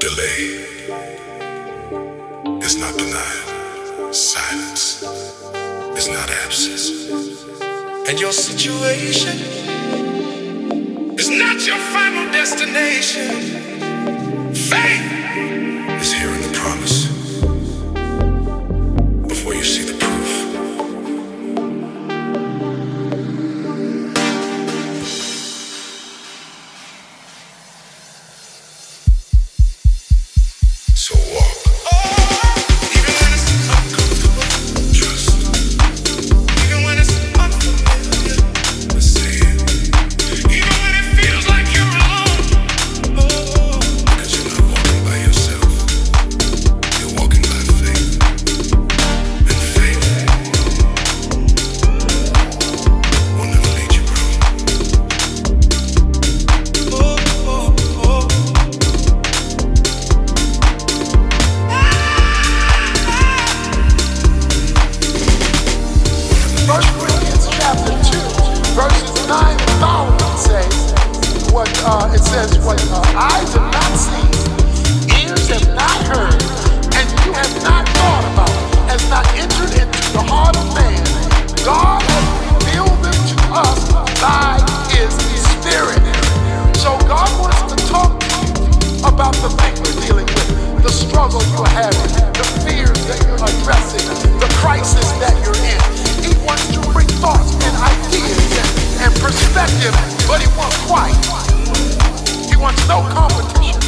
Delay is not denial. Silence is not absence. And your situation is not your final destination. Faith is hearing the promise before you see the proof. So walk. Even when it's uncomfortable, trust. Even when it's unfamiliar, say it. Even when it feels like you're alone, because you're not walking by yourself. You're walking by faith. And faith will never lead you wrong. First Corinthians chapter 2, verses 9 and following says what eyes have not seen, ears have not heard, and you have not thought about, has not entered into the heart of man. God has revealed them to us by His Spirit. So God wants to talk to you about the things you're dealing with, the struggle you're having, the fears that you're addressing, the crisis that you're in. He wants to bring thoughts and ideas and perspective, but He wants quiet. He wants no competition.